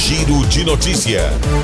Giro de Notícia.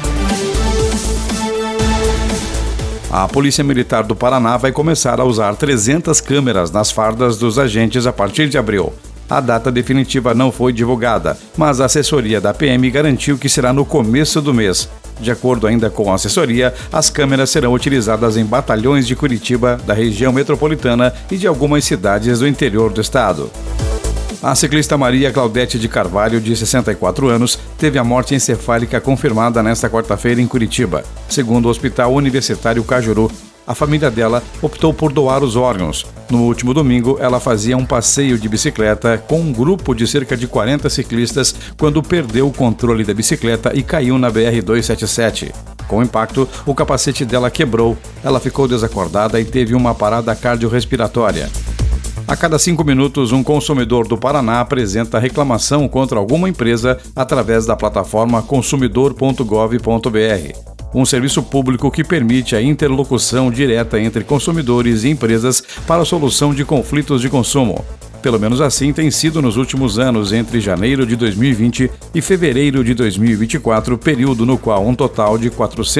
A Polícia Militar do Paraná vai começar a usar 300 câmeras nas fardas dos agentes a partir de abril. A data definitiva não foi divulgada, mas a assessoria da PM garantiu que será no começo do mês. De acordo ainda com a assessoria, as câmeras serão utilizadas em batalhões de Curitiba, da região metropolitana e de algumas cidades do interior do estado. A ciclista Maria Claudete de Carvalho, de 64 anos, teve a morte encefálica confirmada nesta quarta-feira em Curitiba. Segundo o Hospital Universitário Cajuru, a família dela optou por doar os órgãos. No último domingo, ela fazia um passeio de bicicleta com um grupo de cerca de 40 ciclistas quando perdeu o controle da bicicleta e caiu na BR-277. Com o impacto, o capacete dela quebrou. Ela ficou desacordada e teve uma parada cardiorrespiratória. A cada 5 minutos, um consumidor do Paraná apresenta reclamação contra alguma empresa através da plataforma consumidor.gov.br. Um serviço público que permite a interlocução direta entre consumidores e empresas para a solução de conflitos de consumo. Pelo menos assim tem sido nos últimos anos, entre janeiro de 2020 e fevereiro de 2024, período no qual um total de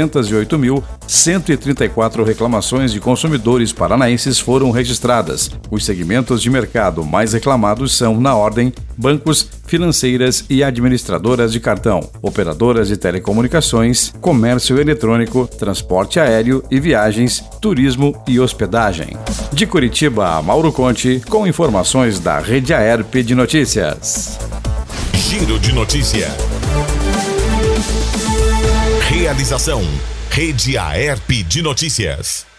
408.134 reclamações de consumidores paranaenses foram registradas. Os segmentos de mercado mais reclamados são, na ordem, bancos, financeiras e administradoras de cartão, operadoras de telecomunicações, comércio eletrônico, transporte aéreo e viagens, turismo e hospedagem. De Curitiba, Mauro Conte, com informações da Rede AERP de Notícias. Giro de Notícia. Realização: Rede AERP de Notícias.